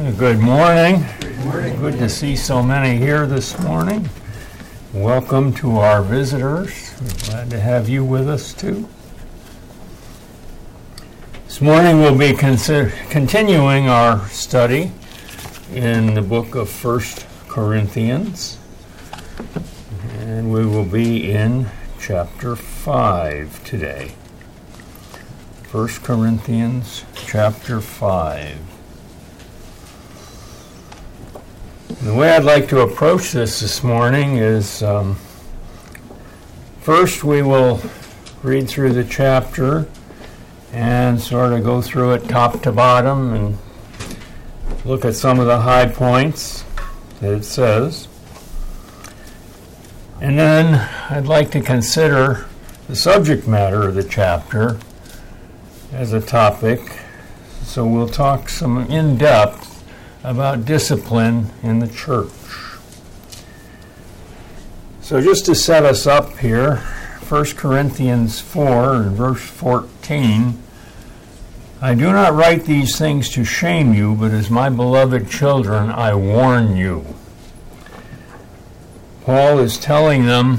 Good morning. Good morning. Good to see so many here this morning. Welcome to our visitors. We're glad to have you with us too. This morning we'll be continuing our study in the book of 1 Corinthians. And we will be in chapter 5 today. 1 Corinthians chapter 5. The way I'd like to approach this morning is first we will read through the chapter and sort of go through it top to bottom and look at some of the high points that it says. And then I'd like to consider the subject matter of the chapter as a topic. So we'll talk some in depth about discipline in the church. So just to set us up here, 1 Corinthians 4 and verse 14, I do not write these things to shame you, but as my beloved children, I warn you. Paul is telling them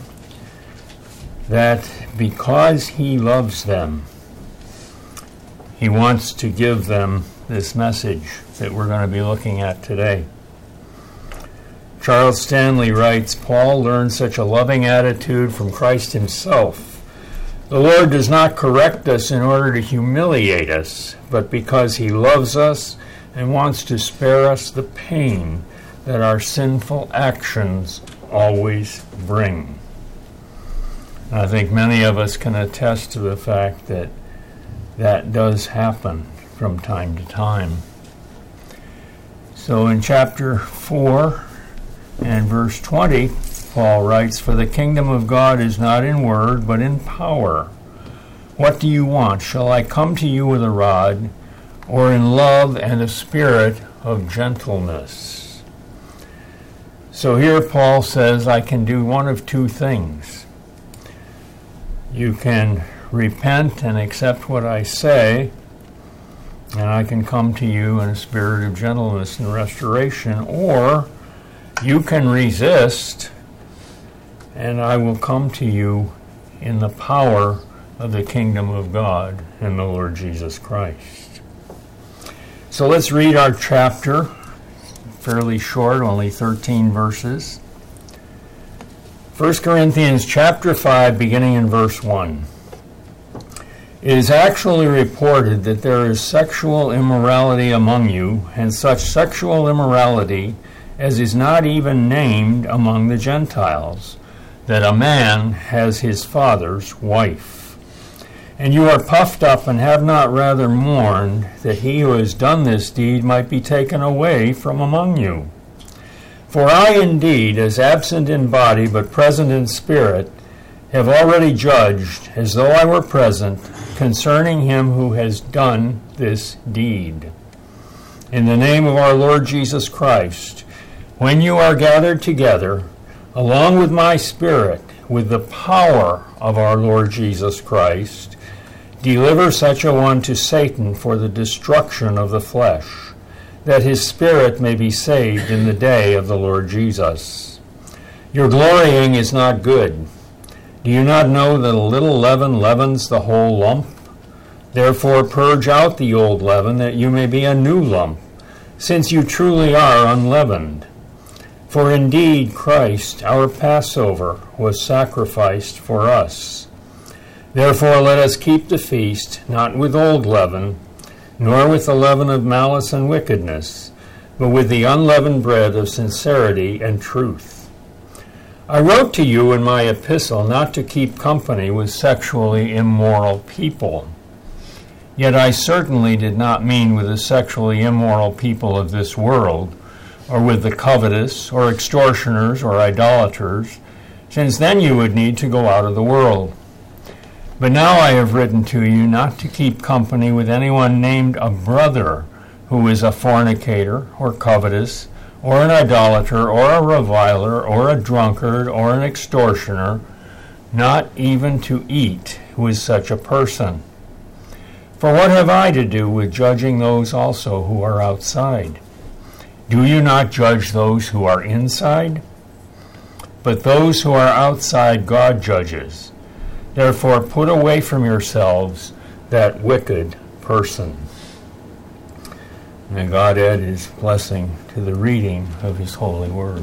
that because he loves them, he wants to give them this message that we're going to be looking at today. Charles Stanley writes, Paul learned such a loving attitude from Christ himself. The Lord does not correct us in order to humiliate us, but because he loves us and wants to spare us the pain that our sinful actions always bring. I think many of us can attest to the fact that that does happen from time to time. So in chapter 4 and verse 20, Paul writes, For the kingdom of God is not in word, but in power. What do you want? Shall I come to you with a rod, or in love and a spirit of gentleness? So here Paul says, I can do one of two things. You can repent and accept what I say, and I can come to you in a spirit of gentleness and restoration, or you can resist, and I will come to you in the power of the kingdom of God and the Lord Jesus Christ. So let's read our chapter, fairly short, only 13 verses. 1 Corinthians chapter 5, beginning in verse 1. It is actually reported that there is sexual immorality among you, and such sexual immorality as is not even named among the Gentiles, that a man has his father's wife. And you are puffed up and have not rather mourned that he who has done this deed might be taken away from among you. For I indeed, as absent in body but present in spirit, have already judged, as though I were present, concerning him who has done this deed. In the name of our Lord Jesus Christ, when you are gathered together, along with my spirit, with the power of our Lord Jesus Christ, deliver such a one to Satan for the destruction of the flesh, that his spirit may be saved in the day of the Lord Jesus. Your glorying is not good. Do you not know that a little leaven leavens the whole lump? Therefore purge out the old leaven, that you may be a new lump, since you truly are unleavened. For indeed Christ, our Passover, was sacrificed for us. Therefore let us keep the feast, not with old leaven, nor with the leaven of malice and wickedness, but with the unleavened bread of sincerity and truth. I wrote to you in my epistle not to keep company with sexually immoral people. Yet I certainly did not mean with the sexually immoral people of this world, or with the covetous, or extortioners, or idolaters, since then you would need to go out of the world. But now I have written to you not to keep company with anyone named a brother who is a fornicator, or covetous, or an idolater, or a reviler, or a drunkard, or an extortioner, not even to eat with such a person. For what have I to do with judging those also who are outside? Do you not judge those who are inside? But those who are outside God judges. Therefore put away from yourselves that wicked person." May God add his blessing to the reading of his holy word.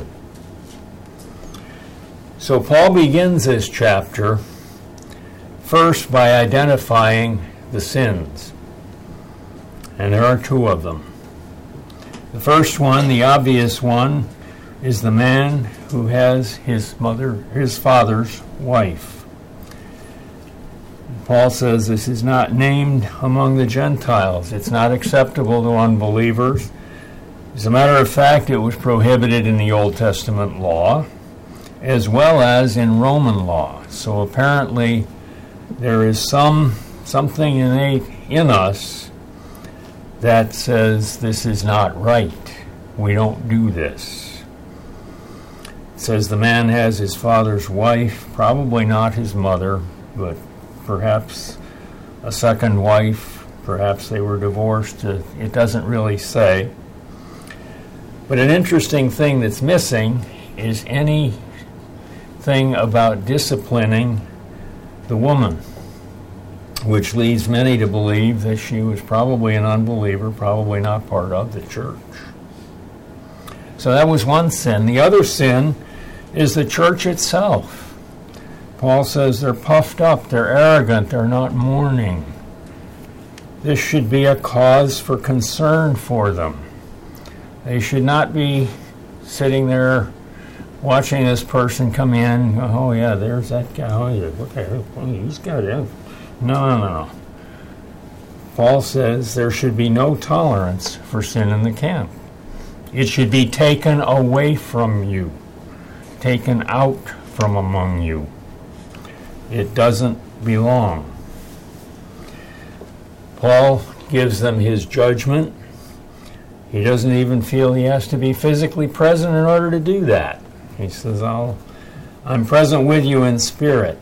So Paul begins this chapter first by identifying the sins. And there are two of them. The first one, the obvious one, is the man who has his father's wife. Paul says this is not named among the Gentiles. It's not acceptable to unbelievers. As a matter of fact, it was prohibited in the Old Testament law as well as in Roman law. So apparently there is something innate in us that says this is not right. We don't do this. It says the man has his father's wife, probably not his mother, but perhaps a second wife, perhaps they were divorced. It doesn't really say. But an interesting thing that's missing is anything about disciplining the woman, which leads many to believe that she was probably an unbeliever, probably not part of the church. So that was one sin. The other sin is the church itself. Paul says they're puffed up, they're arrogant, they're not mourning. This should be a cause for concern for them. They should not be sitting there watching this person come in. Oh yeah, there's that guy. Oh yeah, what the hell? He's got it. No. Paul says there should be no tolerance for sin in the camp. It should be taken away from you, taken out from among you. It doesn't belong. Paul gives them his judgment. He doesn't even feel he has to be physically present in order to do that. He says, I'm present with you in spirit.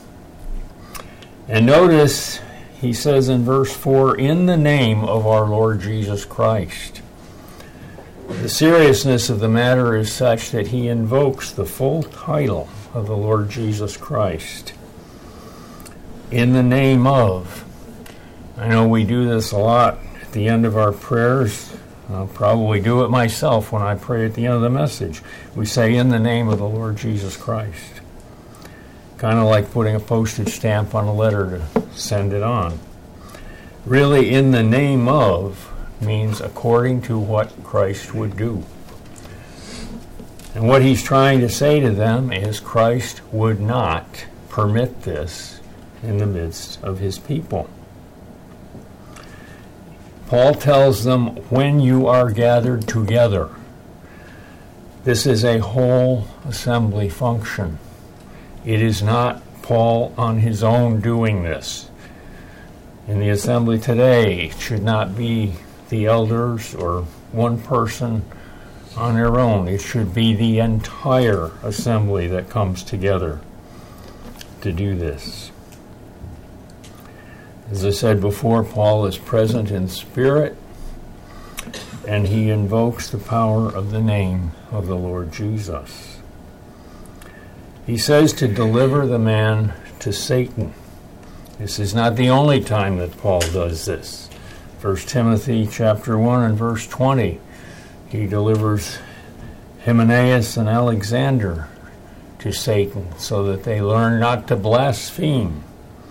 And notice, he says in verse 4, in the name of our Lord Jesus Christ. The seriousness of the matter is such that he invokes the full title of the Lord Jesus Christ. In the name of. I know we do this a lot at the end of our prayers. I'll probably do it myself when I pray at the end of the message. We say, in the name of the Lord Jesus Christ. Kind of like putting a postage stamp on a letter to send it on. Really, in the name of means according to what Christ would do. And what he's trying to say to them is Christ would not permit this in the midst of his people. Paul tells them, when you are gathered together, this is a whole assembly function. It is not Paul on his own doing this. In the assembly today, it should not be the elders or one person on their own. It should be the entire assembly that comes together to do this. As I said before, Paul is present in spirit, and he invokes the power of the name of the Lord Jesus. He says to deliver the man to Satan. This is not the only time that Paul does this. 1 Timothy chapter 1 and verse 20, he delivers Hymenaeus and Alexander to Satan so that they learn not to blaspheme.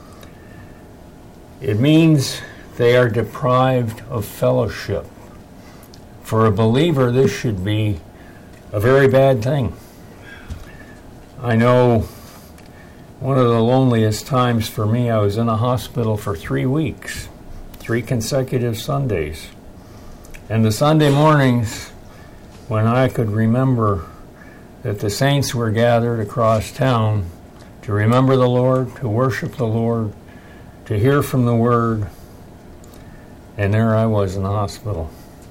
It means they are deprived of fellowship. For a believer, this should be a very bad thing. I know one of the loneliest times for me, I was in a hospital for 3 weeks, 3 consecutive Sundays. And the Sunday mornings, when I could remember that the saints were gathered across town to remember the Lord, to worship the Lord, to hear from the Word, and there I was in the hospital.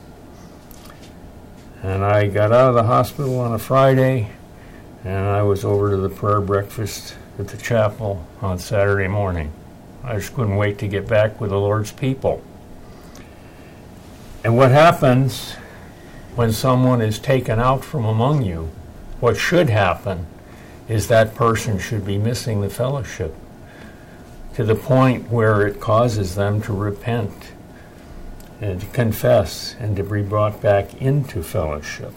And I got out of the hospital on a Friday, and I was over to the prayer breakfast at the chapel on Saturday morning. I just couldn't wait to get back with the Lord's people. And what happens when someone is taken out from among you, what should happen is that person should be missing the fellowship to the point where it causes them to repent and to confess and to be brought back into fellowship.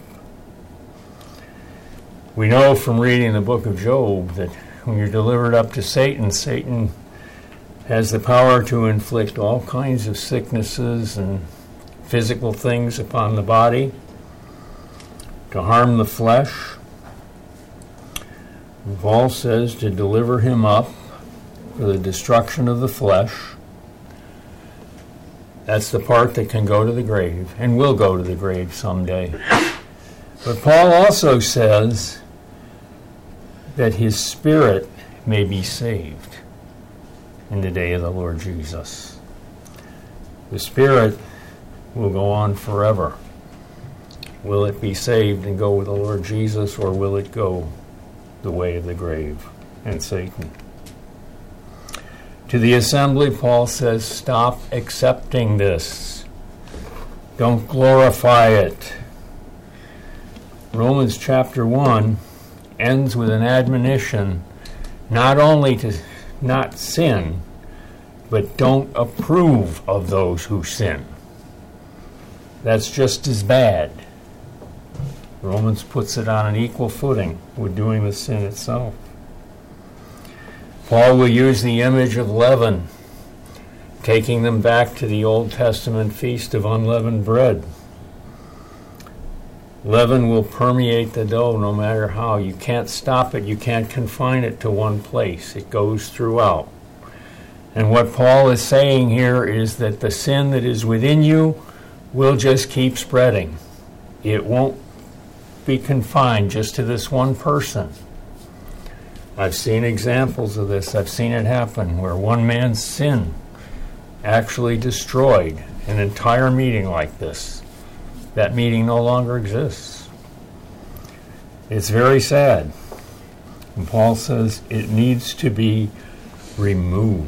We know from reading the book of Job that when you're delivered up to Satan, Satan has the power to inflict all kinds of sicknesses and physical things upon the body, to harm the flesh. And Paul says to deliver him up for the destruction of the flesh. That's the part that can go to the grave and will go to the grave someday. But Paul also says that his spirit may be saved in the day of the Lord Jesus. The spirit will go on forever. Will it be saved and go with the Lord Jesus, or will it go the way of the grave and Satan? To the assembly, Paul says, stop accepting this. Don't glorify it. Romans chapter 1 ends with an admonition not only to not sin, but don't approve of those who sin. That's just as bad. Romans puts it on an equal footing with doing the sin itself. Paul will use the image of leaven, taking them back to the Old Testament feast of unleavened bread. Leaven will permeate the dough no matter how. You can't stop it. You can't confine it to one place. It goes throughout. And what Paul is saying here is that the sin that is within you will just keep spreading. It won't be confined just to this one person. I've seen examples of this. I've seen it happen where one man's sin actually destroyed an entire meeting like this. That meeting no longer exists. It's very sad. And Paul says it needs to be removed.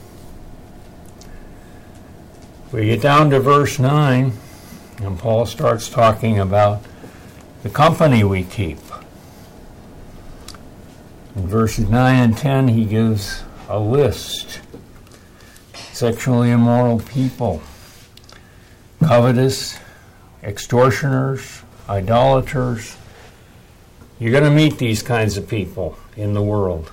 We get down to verse 9, and Paul starts talking about the company we keep. In verses 9 and 10, he gives a list. Sexually immoral people, covetous, extortioners, idolaters. You're going to meet these kinds of people in the world.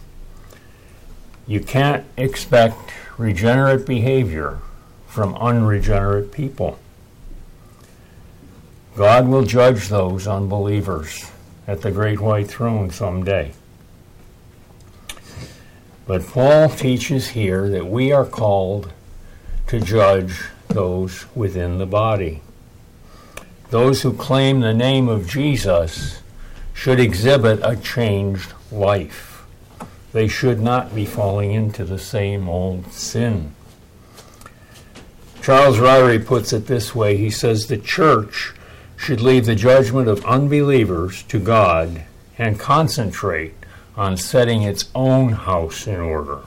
You can't expect regenerate behavior from unregenerate people. God will judge those unbelievers at the great white throne someday. But Paul teaches here that we are called to judge those within the body. Those who claim the name of Jesus should exhibit a changed life. They should not be falling into the same old sin. Charles Ryrie puts it this way. He says the church should leave the judgment of unbelievers to God and concentrate on setting its own house in order.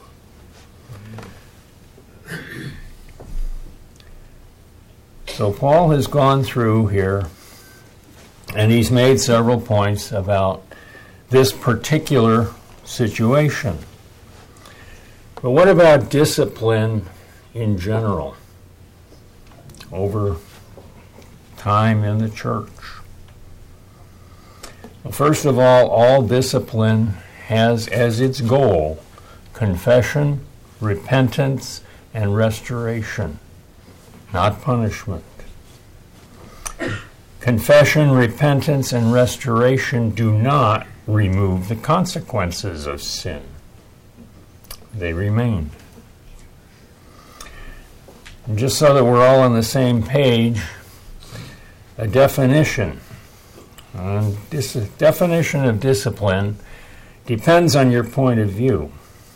So Paul has gone through here, and he's made several points about this particular situation. But what about discipline in general over time in the church? Well, first of all discipline has as its goal confession, repentance, and restoration, not punishment. Confession, repentance, and restoration do not remove the consequences of sin. They remain. And just so that we're all on the same page, a definition. Definition of discipline depends on your point of view.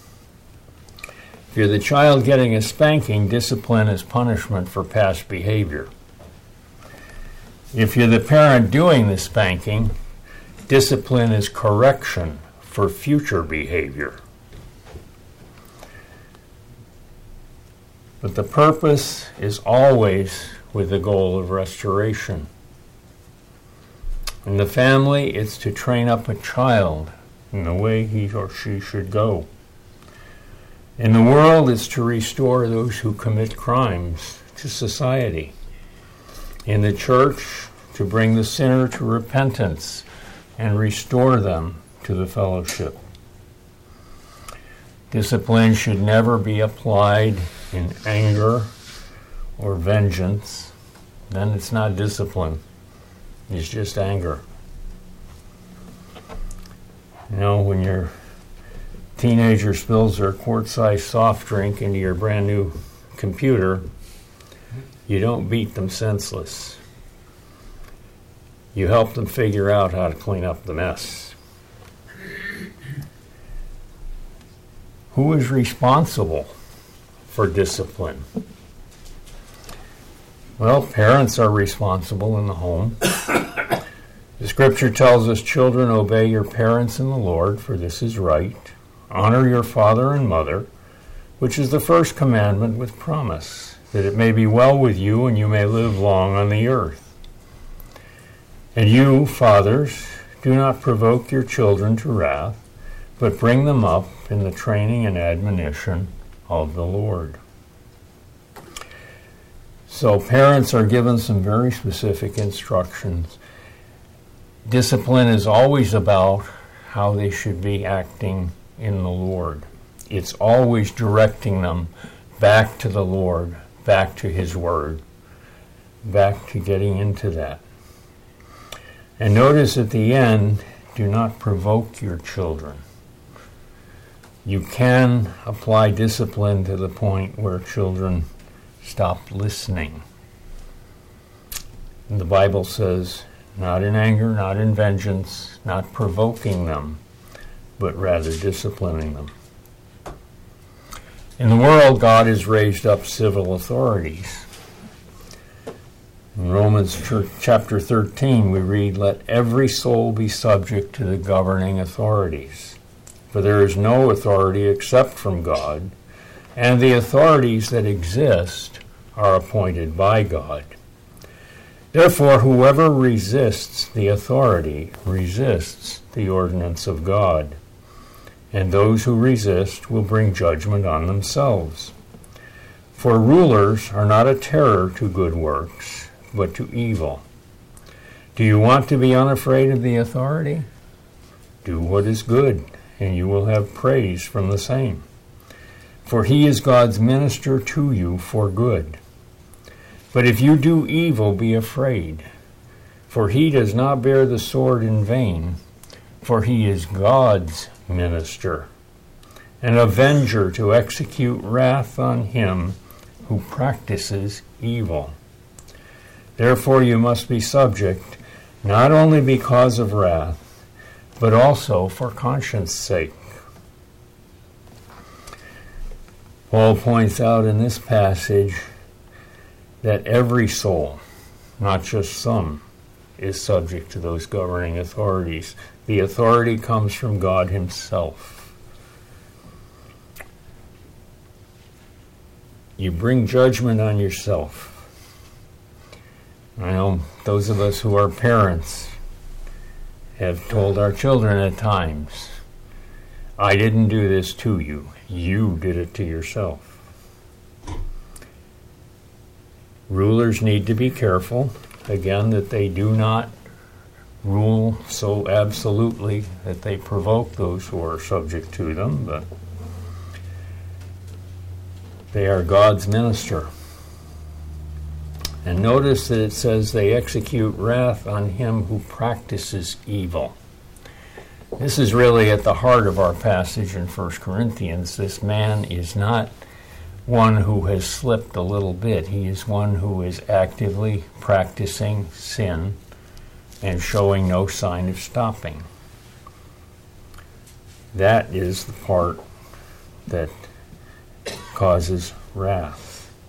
If you're the child getting a spanking, discipline is punishment for past behavior. If you're the parent doing the spanking, discipline is correction for future behavior. But the purpose is always with the goal of restoration. In the family, it's to train up a child in the way he or she should go. In the world, it's to restore those who commit crimes to society. In the church, to bring the sinner to repentance and restore them to the fellowship. Discipline should never be applied in anger or vengeance. Then it's not discipline. It's just anger. You know, when your teenager spills their quart-sized soft drink into your brand new computer, you don't beat them senseless. You help them figure out how to clean up the mess. Who is responsible for discipline? Well, parents are responsible in the home. The scripture tells us, children, obey your parents in the Lord, for this is right. Honor your father and mother, which is the first commandment with promise, that it may be well with you and you may live long on the earth. And you, fathers, do not provoke your children to wrath, but bring them up in the training and admonition of the Lord. So parents are given some very specific instructions. Discipline is always about how they should be acting in the Lord. It's always directing them back to the Lord, back to His Word, back to getting into that. And notice at the end, do not provoke your children. You can apply discipline to the point where children stop listening. And the Bible says, not in anger, not in vengeance, not provoking them, but rather disciplining them. In the world, God has raised up civil authorities. In Romans chapter 13, we read, let every soul be subject to the governing authorities. For there is no authority except from God, and the authorities that exist are appointed by God. Therefore, whoever resists the authority resists the ordinance of God, and those who resist will bring judgment on themselves. For rulers are not a terror to good works, but to evil. Do you want to be unafraid of the authority? Do what is good, and you will have praise from the same. For he is God's minister to you for good. But if you do evil, be afraid, for he does not bear the sword in vain, for he is God's minister, an avenger to execute wrath on him who practices evil. Therefore you must be subject, not only because of wrath, but also for conscience sake. Paul points out in this passage that every soul, not just some, is subject to those governing authorities. The authority comes from God Himself. You bring judgment on yourself. I know those of us who are parents have told our children at times, I didn't do this to you. You did it to yourself. Rulers need to be careful, again, that they do not rule so absolutely that they provoke those who are subject to them, but they are God's minister. And notice that it says they execute wrath on him who practices evil. This is really at the heart of our passage in 1 Corinthians. This man is not one who has slipped a little bit. He is one who is actively practicing sin and showing no sign of stopping. That is the part that causes wrath.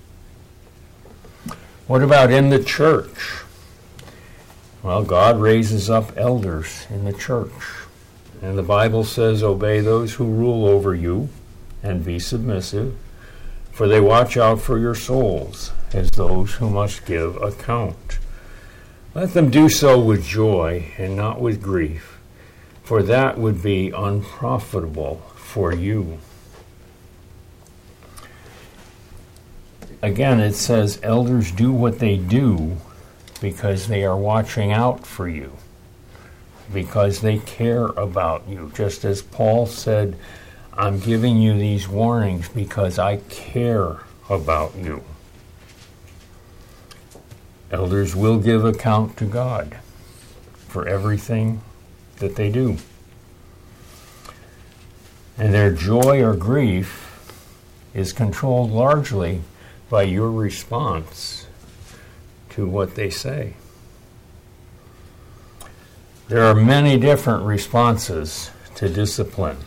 What about in the church? Well, God raises up elders in the church. And the Bible says, obey those who rule over you and be submissive, for they watch out for your souls as those who must give account. Let them do so with joy and not with grief, for that would be unprofitable for you. Again, it says elders do what they do because they are watching out for you, because they care about you. Just as Paul said, I'm giving you these warnings because I care about you. Elders will give account to God for everything that they do. And their joy or grief is controlled largely by your response to what they say. There are many different responses to discipline.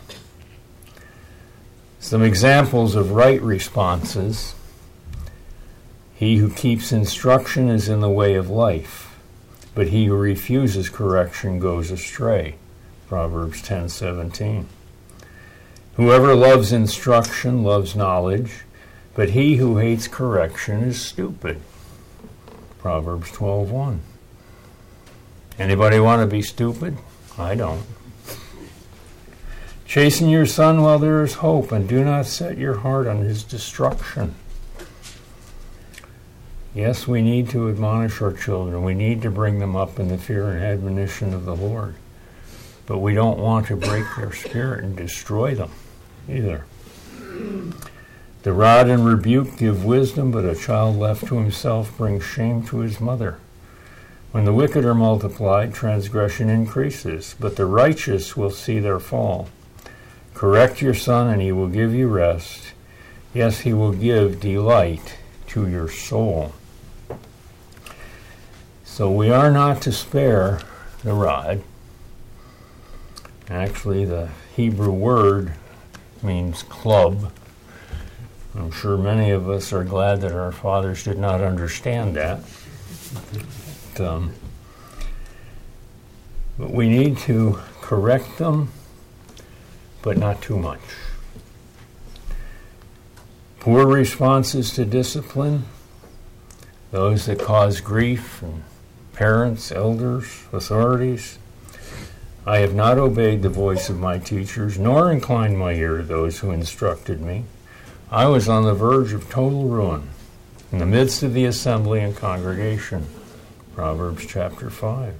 Some examples of right responses: he who keeps instruction is in the way of life, but he who refuses correction goes astray. Proverbs 10:17. Whoever loves instruction loves knowledge, but he who hates correction is stupid. Proverbs 12:1. Anybody want to be stupid? I don't. Chasten your son while there is hope, and do not set your heart on his destruction. Yes, we need to admonish our children. We need to bring them up in the fear and admonition of the Lord. But we don't want to break their spirit and destroy them either. The rod and rebuke give wisdom, but a child left to himself brings shame to his mother. When the wicked are multiplied, transgression increases, but the righteous will see their fall. Correct your son, and he will give you rest. Yes, he will give delight to your soul. So we are not to spare the rod. Actually, the Hebrew word means club. I'm sure many of us are glad that our fathers did not understand that. But we need to correct them, but not too much. Poor responses to discipline, those that cause grief, and parents, elders, authorities. I have not obeyed the voice of my teachers, nor inclined my ear to those who instructed me. I was on the verge of total ruin in the midst of the assembly and congregation. Proverbs chapter 5.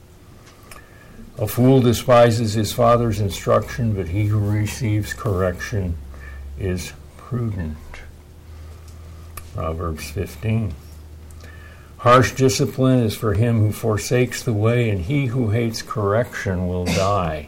A fool despises his father's instruction, but he who receives correction is prudent. Proverbs 15. Harsh discipline is for him who forsakes the way, and he who hates correction will die.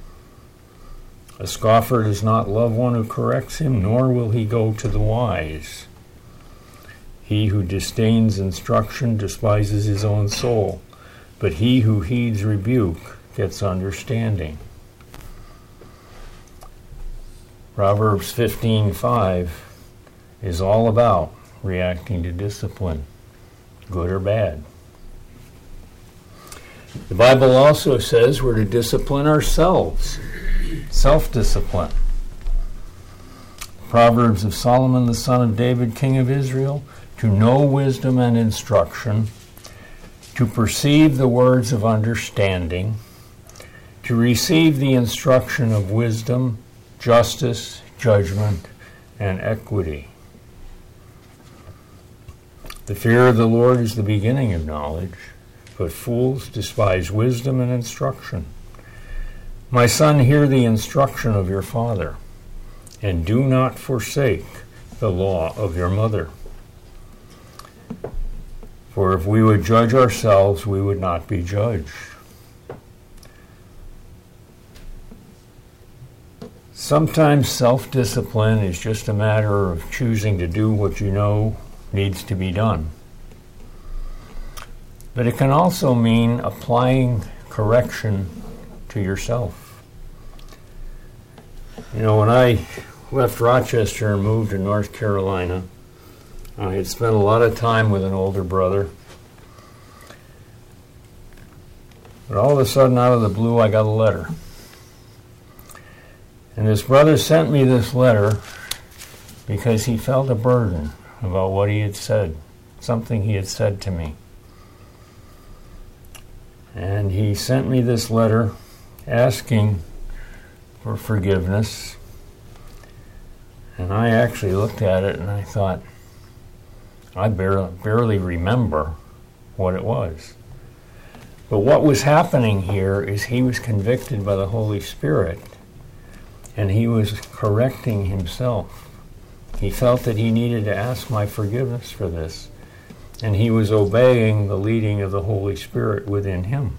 A scoffer does not love one who corrects him, nor will he go to the wise. He who disdains instruction despises his own soul, but he who heeds rebuke gets understanding. Proverbs 15:5 is all about reacting to discipline, good or bad. The Bible also says we're to discipline ourselves, self-discipline. Proverbs of Solomon, the son of David, king of Israel, to know wisdom and instruction, to perceive the words of understanding, to receive the instruction of wisdom, justice, judgment, and equity. The fear of the Lord is the beginning of knowledge, but fools despise wisdom and instruction. My son, hear the instruction of your father, and do not forsake the law of your mother. For if we would judge ourselves, we would not be judged. Sometimes self-discipline is just a matter of choosing to do what you know needs to be done. But it can also mean applying correction to yourself. You know, when I left Rochester and moved to North Carolina, I had spent a lot of time with an older brother. But all of a sudden, out of the blue, I got a letter. And this brother sent me this letter because he felt a burden about what he had said, something he had said to me. And he sent me this letter asking for forgiveness. And I actually looked at it and I thought, I barely remember what it was. But what was happening here is he was convicted by the Holy Spirit, and he was correcting himself. He felt that he needed to ask my forgiveness for this, and he was obeying the leading of the Holy Spirit within him.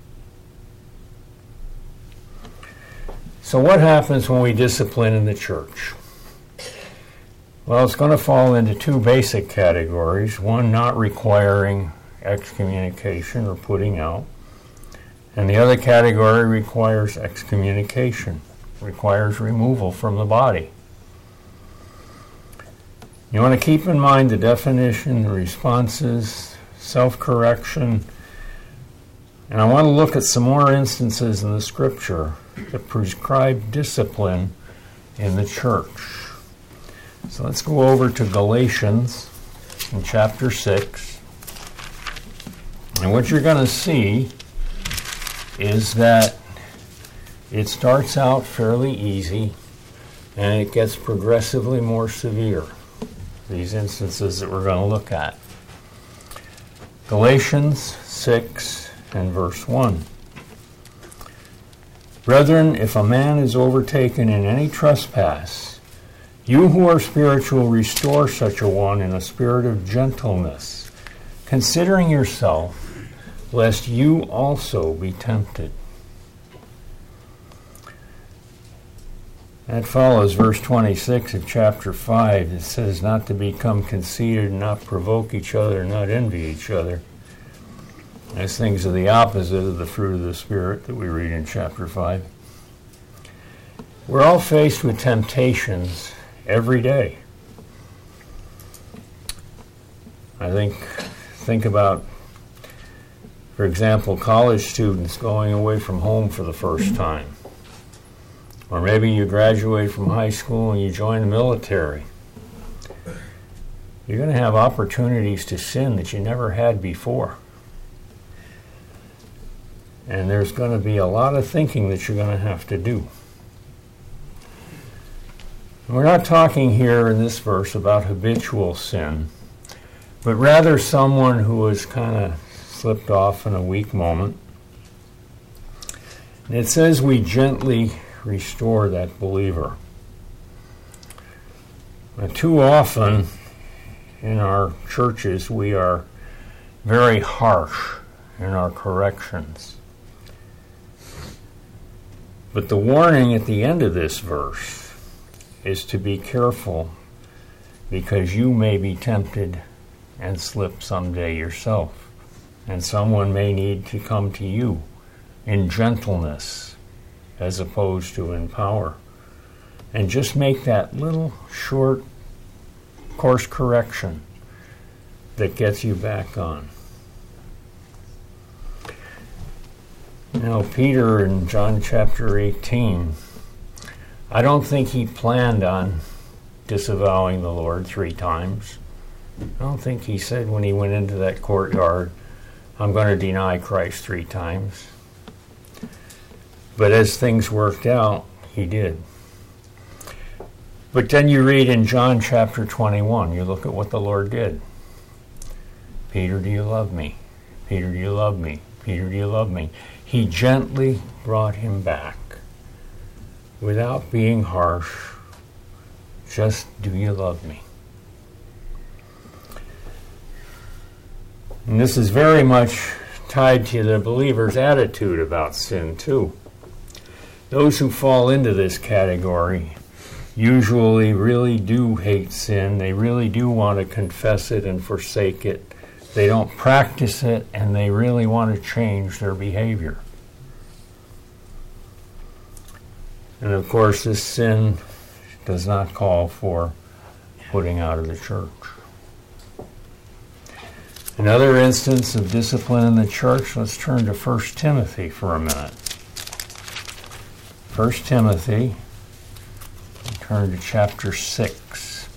So what happens when we discipline in the church? Well, it's going to fall into two basic categories. One, not requiring excommunication or putting out. And the other category requires excommunication, requires removal from the body. You want to keep in mind the definition, the responses, self-correction. And I want to look at some more instances in the Scripture that prescribe discipline in the church. So let's go over to Galatians in chapter 6. And what you're going to see is that it starts out fairly easy and it gets progressively more severe, these instances that we're going to look at. Galatians 6 and verse 1. Brethren, if a man is overtaken in any trespass, you who are spiritual, restore such a one in a spirit of gentleness, considering yourself, lest you also be tempted. That follows verse 26 of chapter 5. It says not to become conceited, not provoke each other, not envy each other. Those things are the opposite of the fruit of the Spirit that we read in chapter 5. We're all faced with temptations every day. I think about, for example, college students going away from home for the first time. Or maybe you graduate from high school and you join the military. You're going to have opportunities to sin that you never had before. And there's going to be a lot of thinking that you're going to have to do. We're not talking here in this verse about habitual sin, but rather someone who has kind of slipped off in a weak moment. And it says we gently restore that believer. Now, too often in our churches we are very harsh in our corrections. But the warning at the end of this verse is to be careful, because you may be tempted and slip someday yourself. And someone may need to come to you in gentleness as opposed to in power. And just make that little short course correction that gets you back on. Now, Peter in John chapter 18, I don't think he planned on disavowing the Lord 3 times. I don't think he said when he went into that courtyard, I'm going to deny Christ 3 times. But as things worked out, he did. But then you read in John chapter 21, you look at what the Lord did. Peter, do you love me? Peter, do you love me? Peter, do you love me? He gently brought him back without being harsh. Just, do you love me? And this is very much tied to the believer's attitude about sin, too. Those who fall into this category usually really do hate sin. They really do want to confess it and forsake it. They don't practice it, and they really want to change their behavior. And of course, this sin does not call for putting out of the church. Another instance of discipline in the church, let's turn to 1 Timothy for a minute. 1 Timothy, turn to chapter 6.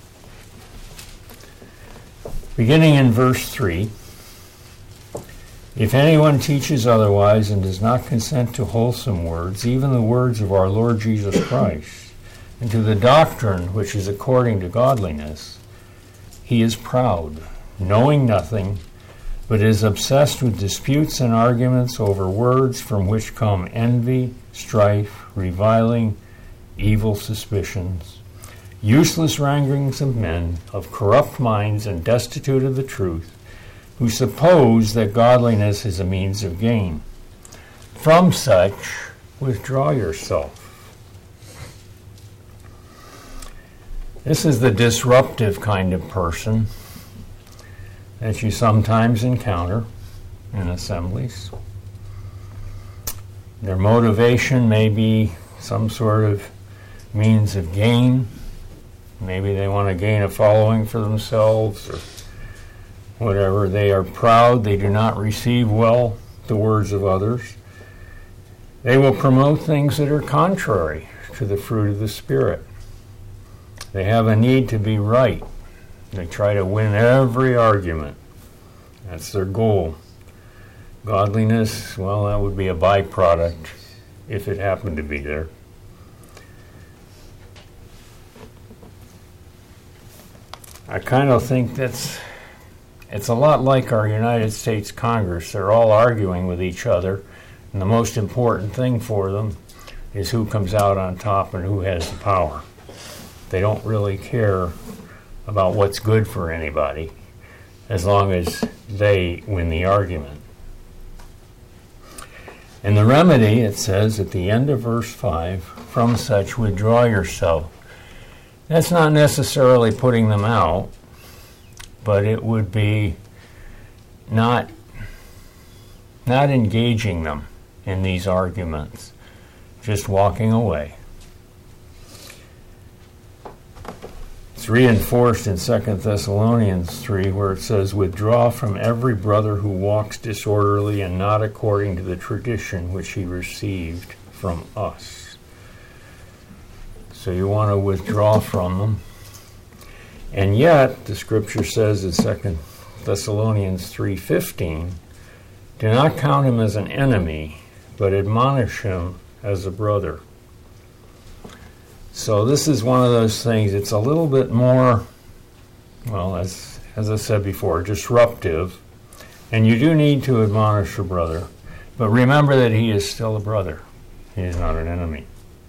Beginning in verse 3, If anyone teaches otherwise and does not consent to wholesome words, even the words of our Lord Jesus Christ, and to the doctrine which is according to godliness, he is proud, knowing nothing, but is obsessed with disputes and arguments over words from which come envy, strife, reviling, evil suspicions, useless wranglings of men, of corrupt minds and destitute of the truth, who suppose that godliness is a means of gain. From such, withdraw yourself. This is the disruptive kind of person that you sometimes encounter in assemblies. Their motivation may be some sort of means of gain. Maybe they want to gain a following for themselves or whatever. They are proud. They do not receive well the words of others. They will promote things that are contrary to the fruit of the Spirit. They have a need to be right. They try to win every argument. That's their goal. Godliness, well, that would be a byproduct if it happened to be there. I kind of think it's a lot like our United States Congress. They're all arguing with each other, and the most important thing for them is who comes out on top and who has the power. They don't really care about what's good for anybody as long as they win the argument. And the remedy, it says at the end of verse 5, from such withdraw yourself. That's not necessarily putting them out, but it would be not engaging them in these arguments, just walking away. It's reinforced in 2 Thessalonians 3, where it says, withdraw from every brother who walks disorderly and not according to the tradition which he received from us. So you want to withdraw from them. And yet, the scripture says in 2 Thessalonians 3:15, do not count him as an enemy, but admonish him as a brother. So this is one of those things, it's a little bit more, well, as I said before, disruptive. And you do need to admonish your brother. But remember that he is still a brother. He is not an enemy.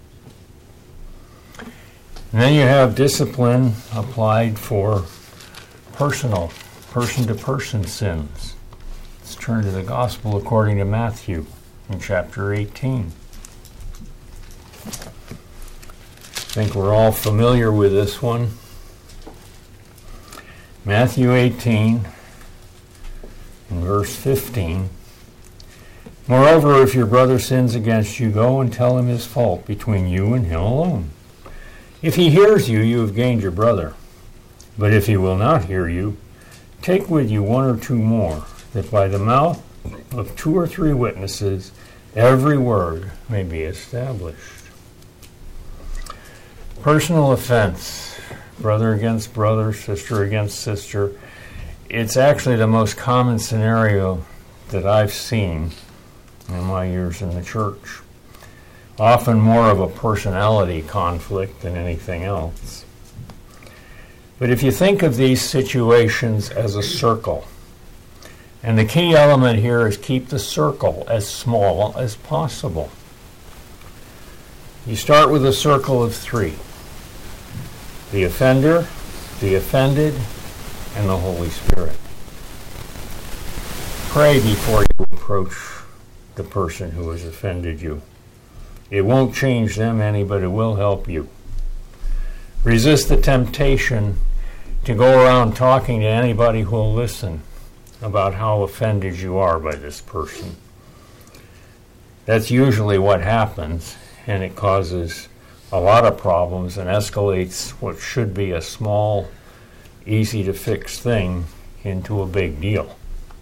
And then you have discipline applied for person-to-person sins. Let's turn to the Gospel according to Matthew in chapter 18. I think we're all familiar with this one. Matthew 18, in verse 15. Moreover, if your brother sins against you, go and tell him his fault between you and him alone. If he hears you, you have gained your brother. But if he will not hear you, take with you one or two more, that by the mouth of 2 or 3 witnesses every word may be established. Personal offense, brother against brother, sister against sister. It's actually the most common scenario that I've seen in my years in the church. Often more of a personality conflict than anything else. But if you think of these situations as a circle, and the key element here is keep the circle as small as possible. You start with a circle of 3. The offender, the offended, and the Holy Spirit. Pray before you approach the person who has offended you. It won't change them any, but it will help you. Resist the temptation to go around talking to anybody who will listen about how offended you are by this person. That's usually what happens, and it causes a lot of problems and escalates what should be a small, easy-to-fix thing into a big deal.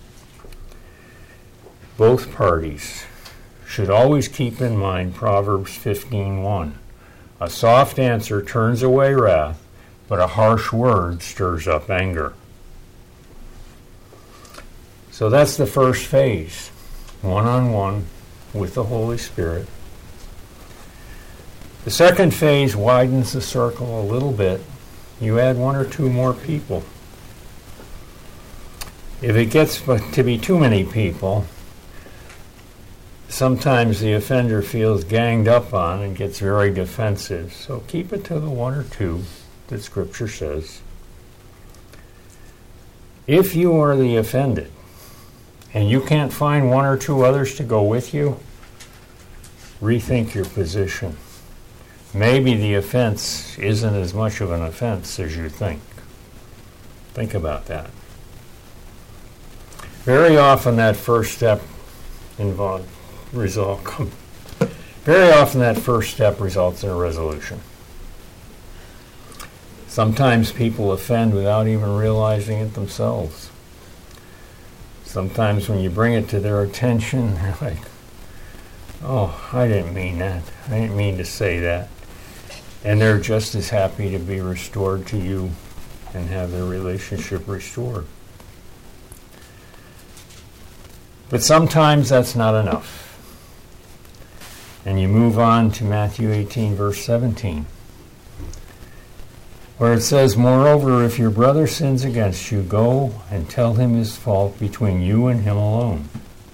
Both parties should always keep in mind Proverbs 15:1. A soft answer turns away wrath, but a harsh word stirs up anger. So that's the first phase, one-on-one with the Holy Spirit. The second phase widens the circle a little bit. You add one or two more people. If it gets to be too many people, sometimes the offender feels ganged up on and gets very defensive. So keep it to the one or two that Scripture says. If you are the offended and you can't find one or two others to go with you, rethink your position. Maybe the offense isn't as much of an offense as you think. Think about that. Very often that first step results in a resolution. Sometimes people offend without even realizing it themselves. Sometimes when you bring it to their attention, they're like, oh, I didn't mean that. I didn't mean to say that. And they're just as happy to be restored to you and have their relationship restored. But sometimes that's not enough. And you move on to Matthew 18, verse 17, where it says, moreover, if your brother sins against you, go and tell him his fault between you and him alone.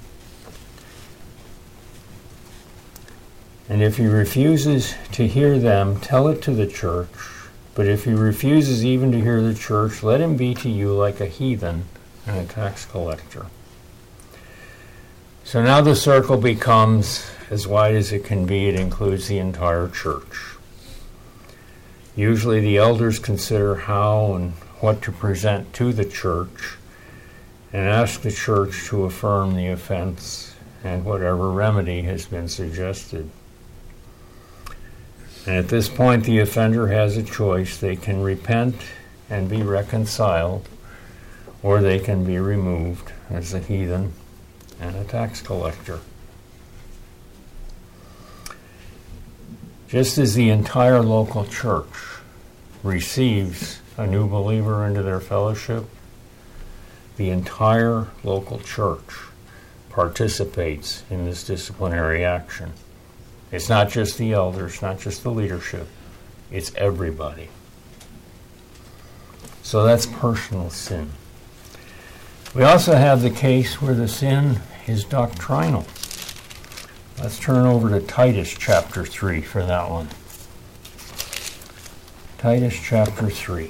And if he refuses to hear them, tell it to the church. But if he refuses even to hear the church, let him be to you like a heathen and a tax collector. So now the circle becomes as wide as it can be. It includes the entire church. Usually the elders consider how and what to present to the church and ask the church to affirm the offense and whatever remedy has been suggested. And at this point, the offender has a choice. They can repent and be reconciled, or they can be removed as a heathen and a tax collector. Just as the entire local church receives a new believer into their fellowship, the entire local church participates in this disciplinary action. It's not just the elders, not just the leadership. It's everybody. So that's personal sin. We also have the case where the sin is doctrinal. Let's turn over to Titus chapter 3 for that one. Titus chapter 3.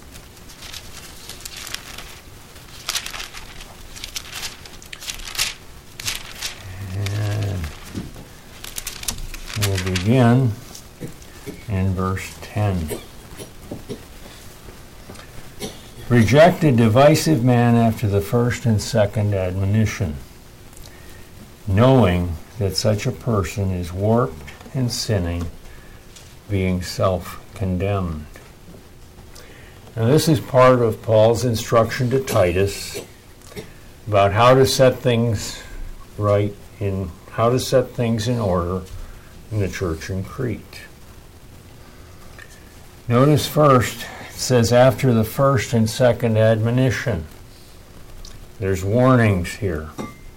We'll begin in verse 10. Reject a divisive man after the first and second admonition, knowing that such a person is warped and sinning, being self-condemned. Now this is part of Paul's instruction to Titus about how to set things right, how to set things in order in the church in Crete. Notice first, it says after the first and second admonition. There's warnings here.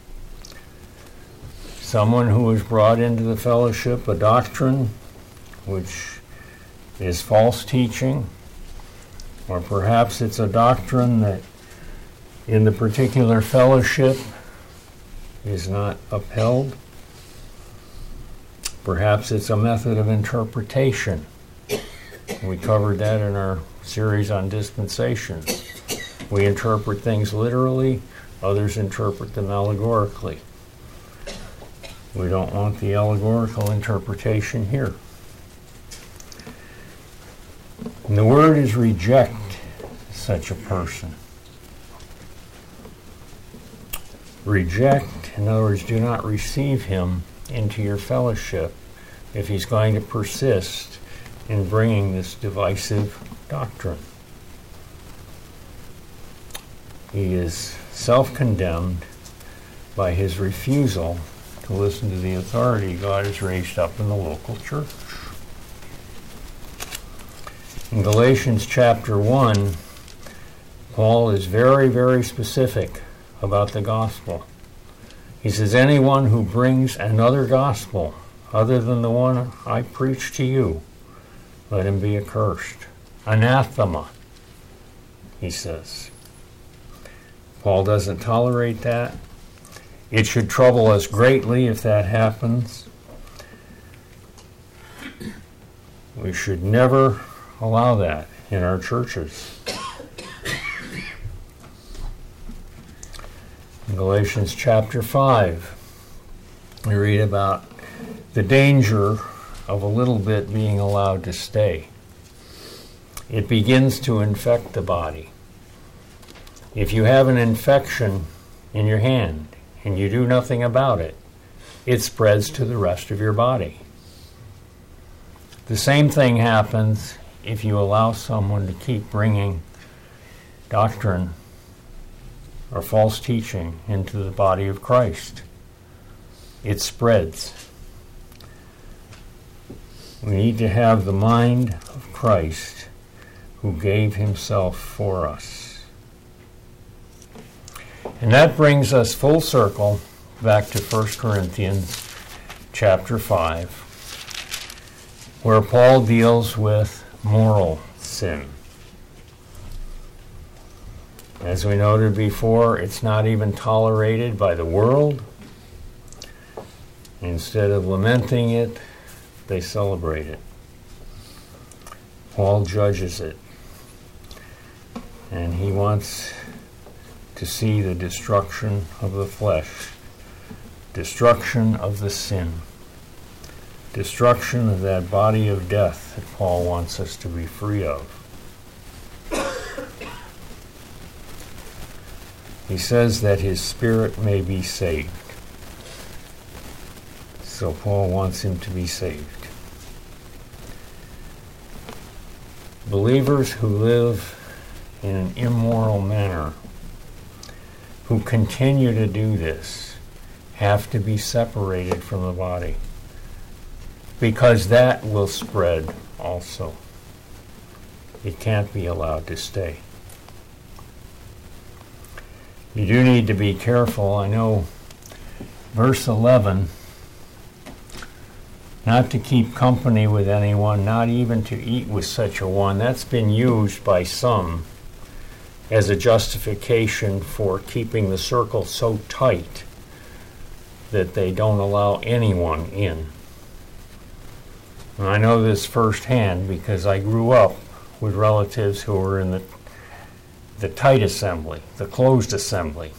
Someone who is brought into the fellowship a doctrine which is false teaching, or perhaps it's a doctrine that in the particular fellowship is not upheld. Perhaps it's a method of interpretation. We covered that in our series on dispensations. We interpret things literally, others interpret them allegorically. We don't want the allegorical interpretation here. And the word is reject such a person. Reject, in other words, do not receive him into your fellowship if he's going to persist in bringing this divisive doctrine. He is self-condemned by his refusal to listen to the authority God has raised up in the local church. In Galatians chapter 1, Paul is very, very specific about the gospel. He says, anyone who brings another gospel other than the one I preach to you, let him be accursed. Anathema, he says. Paul doesn't tolerate that. It should trouble us greatly if that happens. We should never allow that in our churches. In Galatians chapter 5, we read about the danger of a little bit being allowed to stay. It begins to infect the body. If you have an infection in your hand and you do nothing about it, it spreads to the rest of your body. The same thing happens if you allow someone to keep bringing doctrine or false teaching into the body of Christ. It spreads. We need to have the mind of Christ who gave himself for us. And that brings us full circle back to 1 Corinthians chapter 5, where Paul deals with moral sin. As we noted before, it's not even tolerated by the world. Instead of lamenting it, they celebrate it. Paul judges it. And he wants to see the destruction of the flesh, destruction of the sin, destruction of that body of death that Paul wants us to be free of. He says that his spirit may be saved. So Paul wants him to be saved. Believers who live in an immoral manner, who continue to do this, have to be separated from the body, because that will spread also. It can't be allowed to stay. You do need to be careful. I know verse 11, not to keep company with anyone, not even to eat with such a one. That's been used by some as a justification for keeping the circle so tight that they don't allow anyone in. And I know this firsthand because I grew up with relatives who were in the tight assembly, the closed assembly.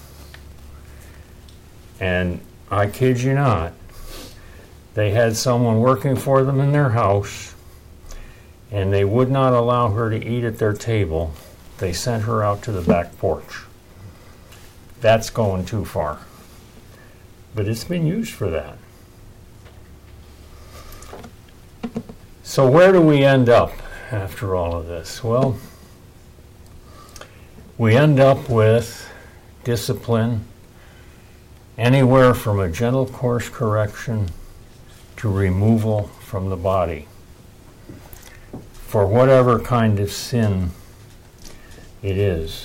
And I kid you not, they had someone working for them in their house, and they would not allow her to eat at their table. They sent her out to the back porch. That's going too far. But it's been used for that. So where do we end up after all of this? Well, we end up with discipline, anywhere from a gentle course correction to removal from the body for whatever kind of sin it is.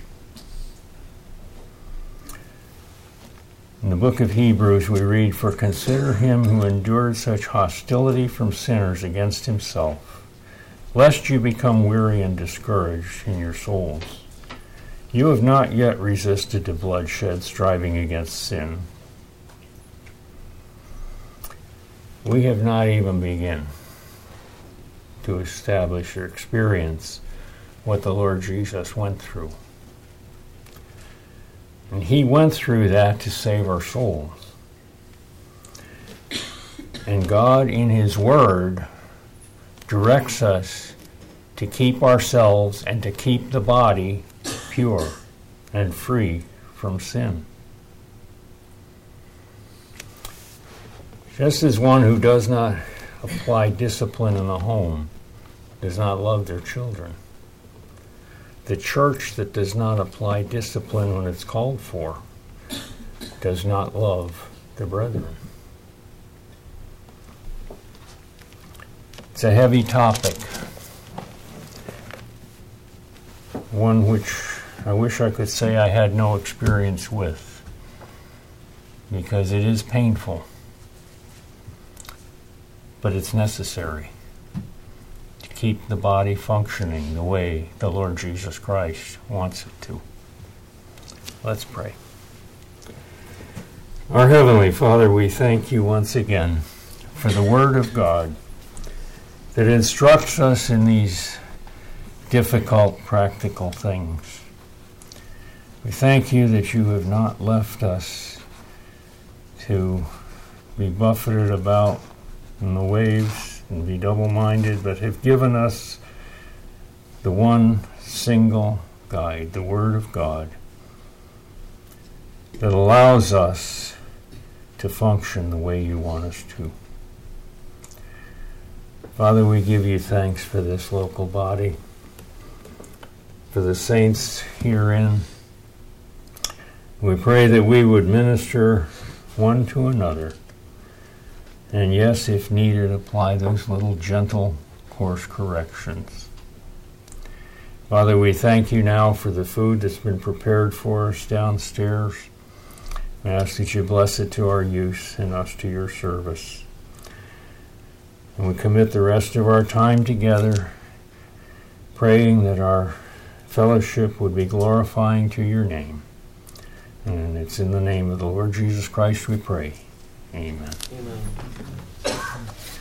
In the book of Hebrews we read, "For consider him who endured such hostility from sinners against himself, lest you become weary and discouraged in your souls. You have not yet resisted to bloodshed, striving against sin." We have not even begun to establish or experience what the Lord Jesus went through. And he went through that to save our souls. And God, in his word, directs us to keep ourselves and to keep the body pure and free from sin. Just as one who does not apply discipline in the home does not love their children, the church that does not apply discipline when it's called for does not love the brethren. It's a heavy topic, one which I wish I could say I had no experience with, because it is painful, but it's necessary to keep the body functioning the way the Lord Jesus Christ wants it to. Let's pray. Our Heavenly Father, we thank you once again for the Word of God that instructs us in these difficult, practical things. We thank you that you have not left us to be buffeted about in the waves and be double-minded, but have given us the one single guide, the Word of God, that allows us to function the way you want us to. Father, we give you thanks for this local body, for the saints herein. We pray that we would minister one to another, and yes, if needed, apply those little gentle course corrections. Father, we thank you now for the food that's been prepared for us downstairs. We ask that you bless it to our use and us to your service. And we commit the rest of our time together, praying that our fellowship would be glorifying to your name. And it's in the name of the Lord Jesus Christ we pray. Amen. Amen.